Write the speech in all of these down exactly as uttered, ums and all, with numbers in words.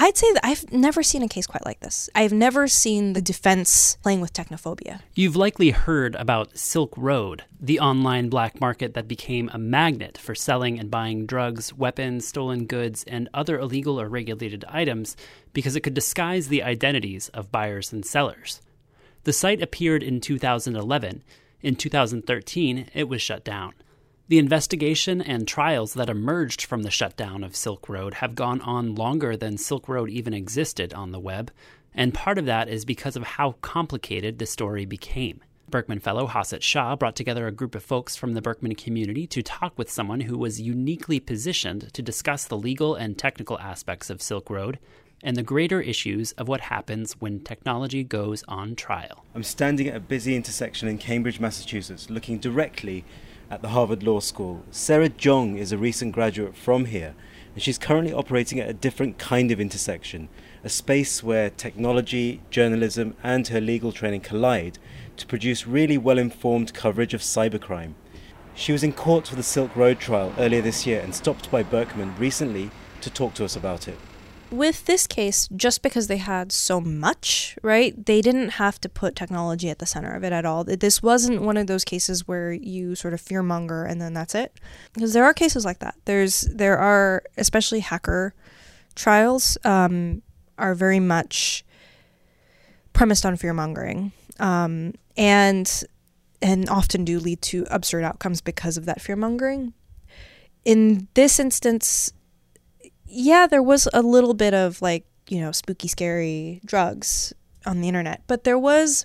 I'd say that I've never seen a case quite like this. I've never seen the defense playing with technophobia. You've likely heard about Silk Road, the online black market that became a magnet for selling and buying drugs, weapons, stolen goods, and other illegal or regulated items because it could disguise the identities of buyers and sellers. The site appeared in two thousand eleven. In two thousand thirteen, it was shut down. The investigation and trials that emerged from the shutdown of Silk Road have gone on longer than Silk Road even existed on the web, and part of that is because of how complicated the story became. Berkman Fellow Hasit Shah brought together a group of folks from the Berkman community to talk with someone who was uniquely positioned to discuss the legal and technical aspects of Silk Road and the greater issues of what happens when technology goes on trial. I'm standing at a busy intersection in Cambridge, Massachusetts, looking directly at the Harvard Law School. Sarah Jong is a recent graduate from here, and she's currently operating at a different kind of intersection, a space where technology, journalism, and her legal training collide to produce really well-informed coverage of cybercrime. She was in court for the Silk Road trial earlier this year and stopped by Berkman recently to talk to us about it. With this case, just because they had so much, right, they didn't have to put technology at the center of it at all. This wasn't one of those cases where you sort of fearmonger and then that's it. Because there are cases like that. There's, there are, especially hacker trials, um, are very much premised on fearmongering, um, and and often do lead to absurd outcomes because of that fearmongering. In this instance, yeah, there was a little bit of like, you know, spooky, scary drugs on the internet, but there was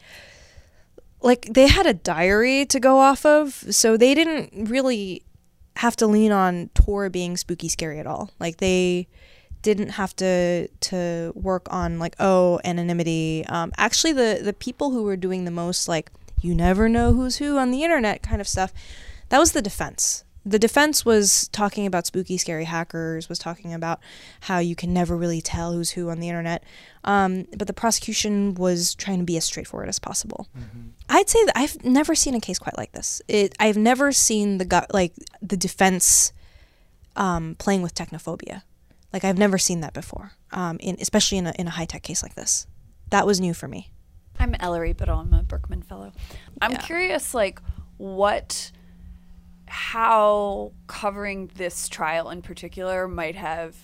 like, they had a diary to go off of, so they didn't really have to lean on Tor being spooky, scary at all. Like, they didn't have to to work on like, oh, anonymity. Um, actually, the the people who were doing the most like, you never know who's who on the internet kind of stuff, that was the defense. The defense was talking about spooky, scary hackers, was talking about how you can never really tell who's who on the internet. Um, but the prosecution was trying to be as straightforward as possible. Mm-hmm. I'd say that I've never seen a case quite like this. It, I've never seen the gu- like the defense um, playing with technophobia. Like, I've never seen that before, um, in especially in a in a high tech case like this. That was new for me. I'm Ellery Biddle. I'm a Berkman Fellow. I'm Yeah. curious, like, what, how covering this trial in particular might have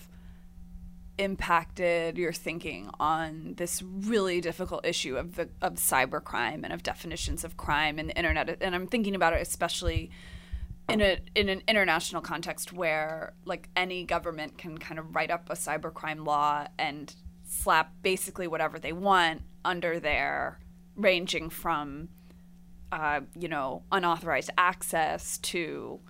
impacted your thinking on this really difficult issue of the of cybercrime and of definitions of crime and the internet. And I'm thinking about it especially in a in an international context where like any government can kind of write up a cybercrime law and slap basically whatever they want under there, ranging from uh, you know, unauthorized access to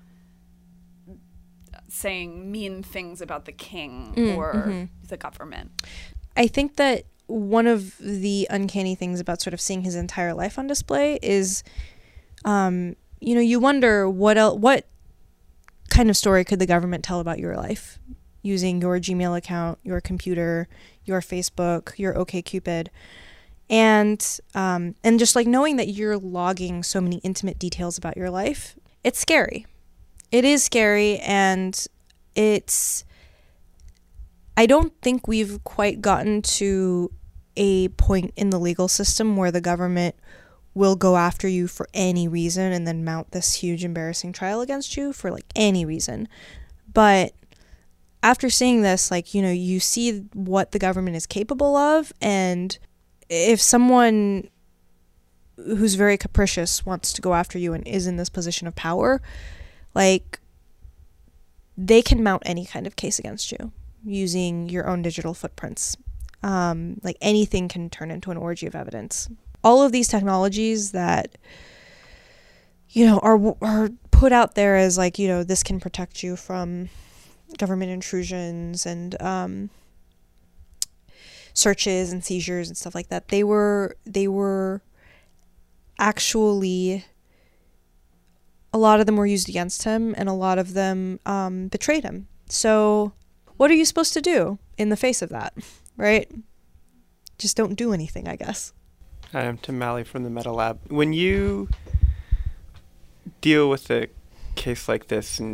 saying mean things about the king Mm, or mm-hmm. the government. I think that one of the uncanny things about sort of seeing his entire life on display is, um, you know, you wonder what el- what kind of story could the government tell about your life using your Gmail account, your computer, your Facebook, your OkCupid. And um, and just like knowing that you're logging so many intimate details about your life, it's scary. It is scary, and it's, I don't think we've quite gotten to a point in the legal system where the government will go after you for any reason and then mount this huge embarrassing trial against you for like any reason. But after seeing this, like, you know, you see what the government is capable of, and if someone who's very capricious wants to go after you and is in this position of power, like, they can mount any kind of case against you using your own digital footprints. Um, like, anything can turn into an orgy of evidence. All of these technologies that, you know, are are put out there as like, you know, this can protect you from government intrusions and um, searches and seizures and stuff like that. They were they were actually, a lot of them were used against him, and a lot of them um, betrayed him. So what are you supposed to do in the face of that, right? Just don't do anything, I guess. Hi, I'm Tim Malley from the Meta Lab. When you deal with a case like this and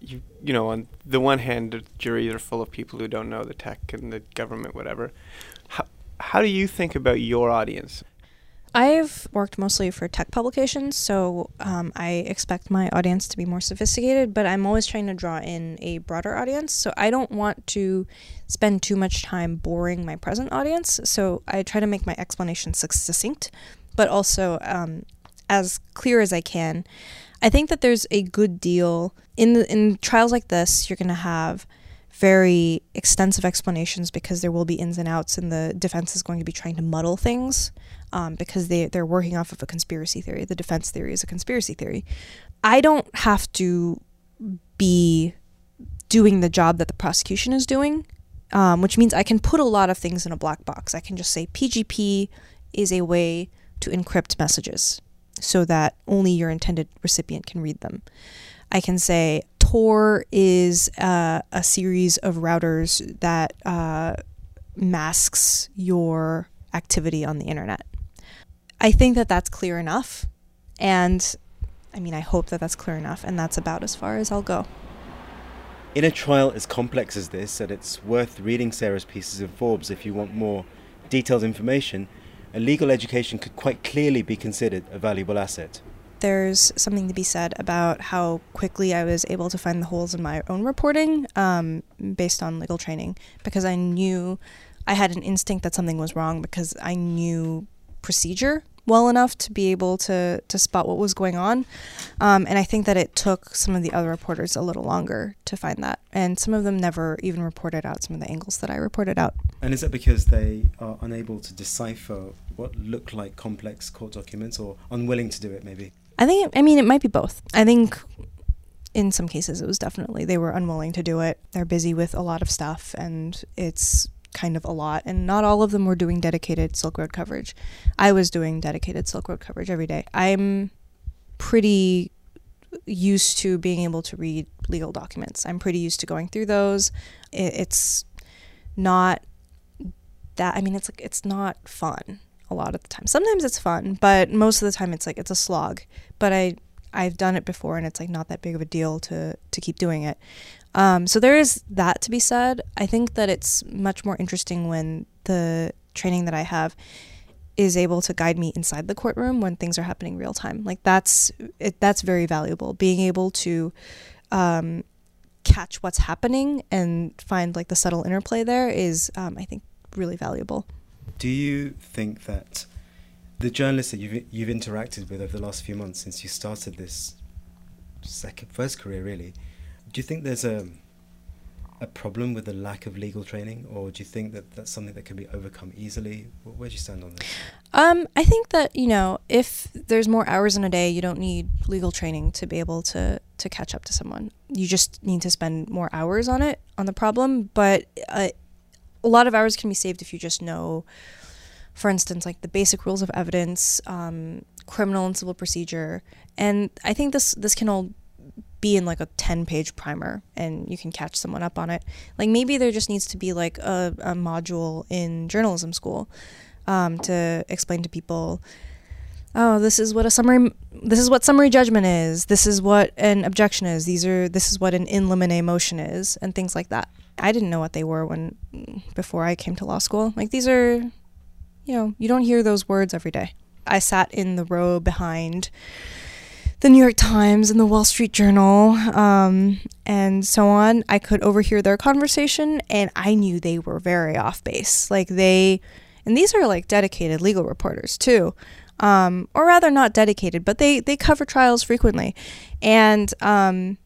you you know, on the one hand, the juries are full of people who don't know the tech and the government, whatever. How, how do you think about your audience? I've worked mostly for tech publications, so um, I expect my audience to be more sophisticated, but I'm always trying to draw in a broader audience. So I don't want to spend too much time boring my present audience. So I try to make my explanation succinct, but also um, as clear as I can. I think that there's a good deal in the, in trials like this. You're going to have very extensive explanations because there will be ins and outs, and the defense is going to be trying to muddle things um, because they, they're working off of a conspiracy theory. The defense theory is a conspiracy theory. I don't have to be doing the job that the prosecution is doing, um, which means I can put a lot of things in a black box. I can just say P G P is a way to encrypt messages so that only your intended recipient can read them. I can say Tor is uh, a series of routers that uh, masks your activity on the internet. I think that that's clear enough, and I mean, I hope that that's clear enough, and that's about as far as I'll go. In a trial as complex as this, and it's worth reading Sarah's pieces in Forbes if you want more detailed information, a legal education could quite clearly be considered a valuable asset. There's something to be said about how quickly I was able to find the holes in my own reporting um, based on legal training, because I knew I had an instinct that something was wrong because I knew procedure well enough to be able to to spot what was going on. Um, and I think that it took some of the other reporters a little longer to find that. And some of them never even reported out some of the angles that I reported out. And is that because they are unable to decipher what look like complex court documents, or unwilling to do it maybe? I think, I mean, it might be both. I think in some cases it was definitely they were unwilling to do it. They're busy with a lot of stuff, and it's kind of a lot, and not all of them were doing dedicated Silk Road coverage. I was doing dedicated Silk Road coverage every day. I'm pretty used to being able to read legal documents. I'm pretty used to going through those. It, it's not that, I mean, it's like, it's not fun a lot of the time. Sometimes it's fun, but most of the time it's like, it's a slog. But I, I've done it before, and it's like not that big of a deal to, to keep doing it. Um, so there is that to be said. I think that it's much more interesting when the training that I have is able to guide me inside the courtroom when things are happening real time. Like that's it, that's very valuable. Being able to um, catch what's happening and find like the subtle interplay there is, um, I think, really valuable. Do you think that the journalists that you've you've interacted with over the last few months since you started this second first career really, do you think there's a a problem with the lack of legal training, or do you think that that's something that can be overcome easily? Where do you stand on this? Um, I think that, you know, if there's more hours in a day, you don't need legal training to be able to, to catch up to someone. You just need to spend more hours on it, on the problem. But uh, a lot of hours can be saved if you just know, for instance, like the basic rules of evidence, um, criminal and civil procedure. And I think this, this can all be in like a ten page primer, and you can catch someone up on it. Like maybe there just needs to be like a, a module in journalism school um, to explain to people, oh, this is what a summary, this is what summary judgment is. This is what an objection is. These are, this is what an in limine motion is, and things like that. I didn't know what they were when, before I came to law school. Like these are, you know, you don't hear those words every day. I sat in the row behind the New York Times and the Wall Street Journal, um, and so on. I could overhear their conversation, and I knew they were very off base. Like they, and these are like dedicated legal reporters too, um, or rather not dedicated, but they, they cover trials frequently. And um,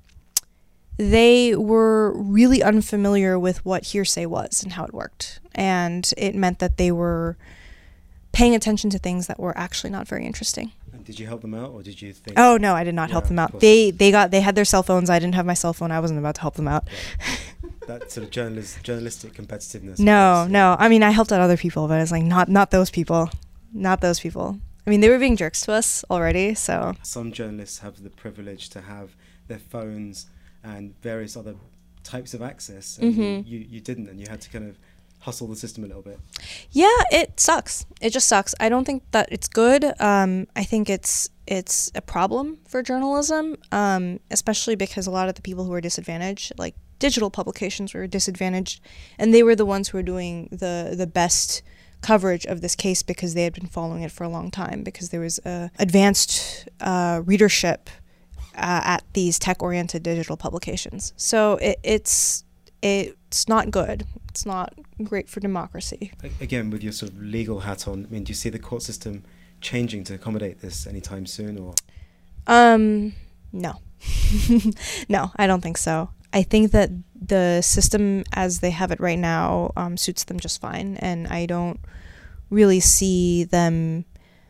they were really unfamiliar with what hearsay was and how it worked. And it meant that they were paying attention to things that were actually not very interesting. And did you help them out, or did you think? Oh no, I did not yeah, help them out. They they got they had their cell phones. I didn't have my cell phone. I wasn't about to help them out. Yeah. That sort of journalist, journalistic competitiveness. No, no. I mean, I helped out other people, but it's like not not those people, not those people. I mean, they were being jerks to us already. So some journalists have the privilege to have their phones and various other types of access, and mm-hmm. you, you you didn't, and you had to kind of hustle the system a little bit? Yeah, it sucks. It just sucks. I don't think that it's good. Um, I think it's it's a problem for journalism, um, especially because a lot of the people who are disadvantaged, like digital publications, were disadvantaged, and they were the ones who were doing the the best coverage of this case because they had been following it for a long time, because there was a advanced uh, readership uh, at these tech-oriented digital publications. So it, it's it's not good. It's not great for democracy. Again, with your sort of legal hat on, I mean, do you see the court system changing to accommodate this anytime soon, or? Um, no. No, I don't think so. I think that the system as they have it right now um, suits them just fine, and I don't really see them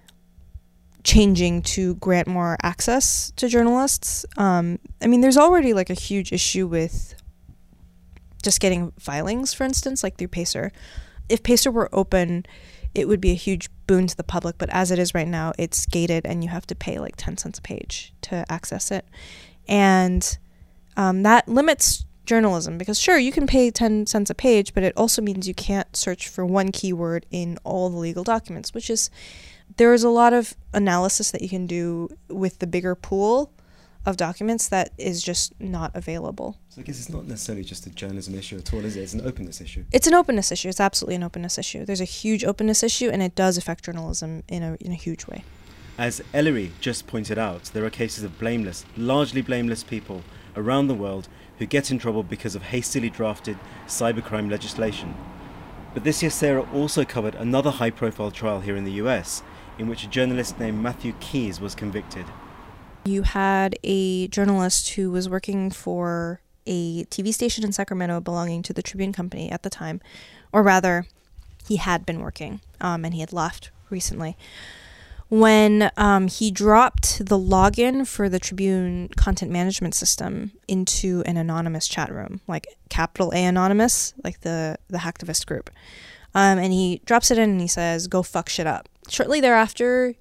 changing to grant more access to journalists. Um, I mean, there's already like a huge issue with just getting filings, for instance, like through Pacer. If Pacer were open, it would be a huge boon to the public, but as it is right now, it's gated and you have to pay like ten cents a page to access it. And um, that limits journalism, because sure, you can pay ten cents a page, but it also means you can't search for one keyword in all the legal documents, which is, there is a lot of analysis that you can do with the bigger pool of documents that is just not available. So I guess it's not necessarily just a journalism issue at all, is it? It's an openness issue. It's an openness issue. It's absolutely an openness issue. There's a huge openness issue, and it does affect journalism in a in a huge way. As Ellery just pointed out, there are cases of blameless, largely blameless people around the world who get in trouble because of hastily drafted cybercrime legislation. But this year, Sarah also covered another high-profile trial here in the U S, in which a journalist named Matthew Keys was convicted. You had a journalist who was working for a T V station in Sacramento belonging to the Tribune Company at the time, or rather, he had been working, um, and he had left recently. When um, he dropped the login for the Tribune content management system into an anonymous chat room, like capital A anonymous, like the, the hacktivist group. Um, and he drops it in and he says, "Go fuck shit up." Shortly thereafter,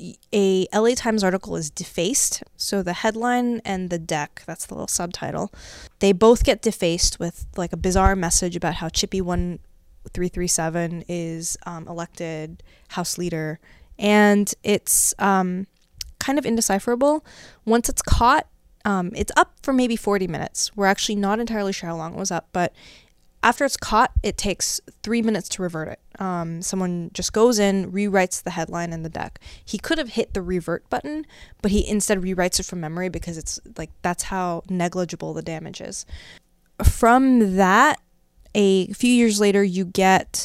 a L A Times article is defaced. So the headline and the deck, that's the little subtitle, they both get defaced with like a bizarre message about how Chippy one three three seven is um, elected House leader. And it's um, kind of indecipherable. Once it's caught, um, it's up for maybe forty minutes. We're actually not entirely sure how long it was up, but after it's caught, it takes three minutes to revert it. Um, someone just goes in, rewrites the headline and the deck. He could have hit the revert button, but he instead rewrites it from memory because it's like that's how negligible the damage is. From that, a few years later, you get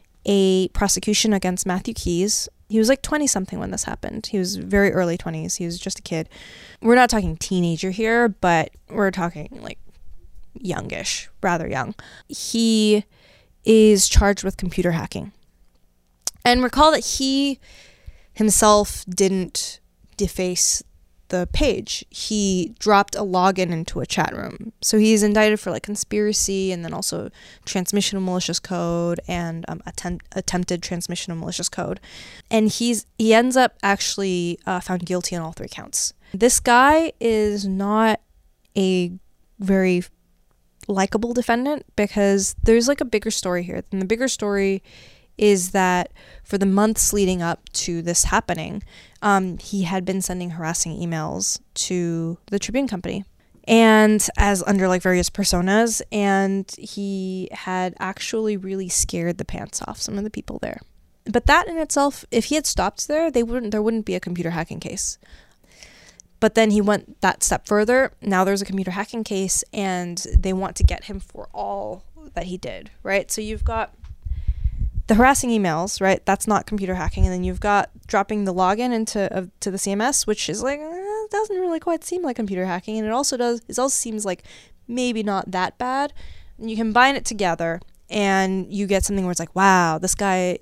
a prosecution against Matthew Keys. He was like twenty-something when this happened. He was very early twenties. He was just a kid. We're not talking teenager here, but we're talking like youngish, rather young. He is charged with computer hacking. And recall that he himself didn't deface the page. He dropped a login into a chat room. So he's indicted for like conspiracy and then also transmission of malicious code and um, attempt, attempted transmission of malicious code. And he's he ends up actually uh, found guilty on all three counts. This guy is not a very likable defendant because there's like a bigger story here. And the bigger story is that for the months leading up to this happening, um, he had been sending harassing emails to the Tribune Company and as under like various personas, and he had actually really scared the pants off some of the people there. But that in itself, if he had stopped there, they wouldn't there wouldn't be a computer hacking case. But then he went that step further. Now there's a computer hacking case and they want to get him for all that he did, right? So you've got the harassing emails, right? That's not computer hacking. And then you've got dropping the login into uh, to the C M S, which is like, eh, doesn't really quite seem like computer hacking. And it also does, it also seems like maybe not that bad. And you combine it together and you get something where it's like, wow, this guy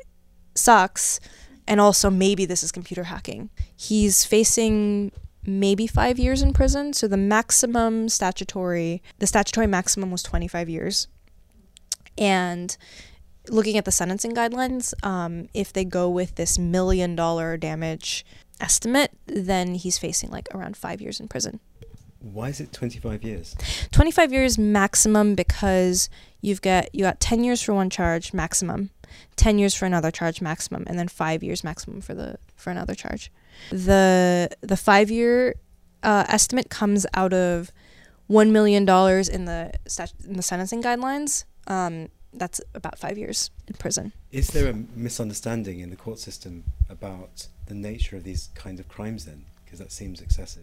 sucks. And also maybe this is computer hacking. He's facing maybe five years in prison. So the maximum statutory, the statutory maximum was twenty-five years. And looking at the sentencing guidelines, um, if they go with this million dollar damage estimate, then he's facing like around five years in prison. Why is it twenty-five years? twenty-five years maximum because you've got you got ten years for one charge maximum, ten years for another charge maximum, and then five years maximum for the for another charge. The the five year uh, estimate comes out of one million dollars in the stat- in the sentencing guidelines. Um, that's about five years in prison. Is there a misunderstanding in the court system about the nature of these kinds of crimes then? Because that seems excessive.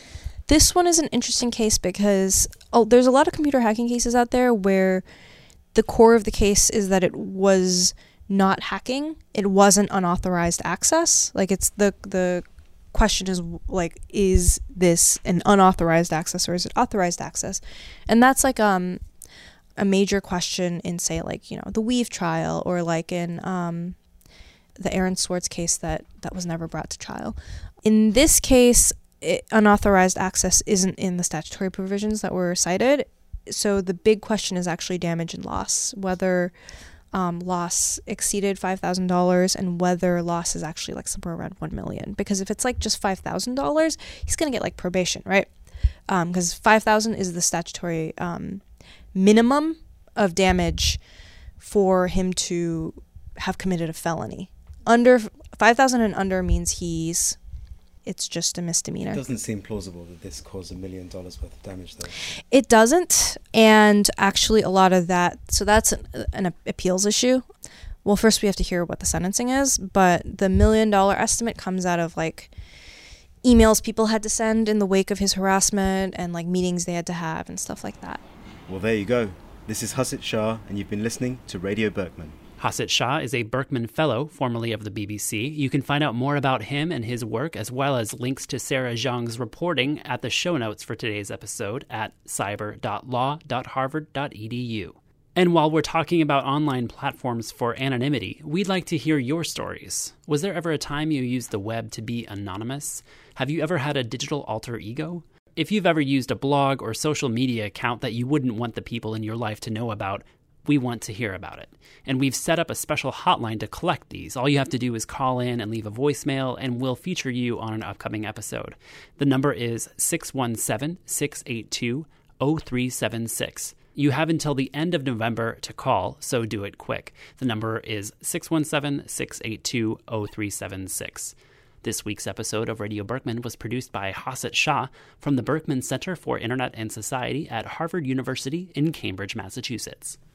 This one is an interesting case because oh, there's a lot of computer hacking cases out there where the core of the case is that it was not hacking. It wasn't unauthorized access. Like it's the the question is like, is this an unauthorized access or is it authorized access? And that's like um a major question in, say, like, you know, the Weave trial or like in um the Aaron Swartz case that that was never brought to trial. In this case, it, unauthorized access isn't in the statutory provisions that were cited. So the big question is actually damage and loss, whether um, loss exceeded five thousand dollars and whether loss is actually like somewhere around one million dollars. Because if it's like just five thousand dollars, he's going to get like probation, right? Because um, five thousand dollars is the statutory um, minimum of damage for him to have committed a felony. Under five thousand dollars and under means he's it's just a misdemeanor. It doesn't seem plausible that this caused a million dollars worth of damage, though. It doesn't, and actually a lot of that, so that's an, an appeals issue. Well, first we have to hear what the sentencing is, but the million dollar estimate comes out of like emails people had to send in the wake of his harassment and like meetings they had to have and stuff like that. Well, there you go. This is Hasit Shah, and you've been listening to Radio Berkman. Hasit Shah is a Berkman Fellow, formerly of the B B C. You can find out more about him and his work, as well as links to Sarah Zhang's reporting at the show notes for today's episode at cyber dot law dot harvard dot e d u. And while we're talking about online platforms for anonymity, we'd like to hear your stories. Was there ever a time you used the web to be anonymous? Have you ever had a digital alter ego? If you've ever used a blog or social media account that you wouldn't want the people in your life to know about, we want to hear about it. And we've set up a special hotline to collect these. All you have to do is call in and leave a voicemail, and we'll feature you on an upcoming episode. The number is six one seven, six eight two, zero three seven six. You have until the end of November to call, so do it quick. The number is six one seven, six eight two, zero three seven six. This week's episode of Radio Berkman was produced by Hasit Shah from the Berkman Center for Internet and Society at Harvard University in Cambridge, Massachusetts.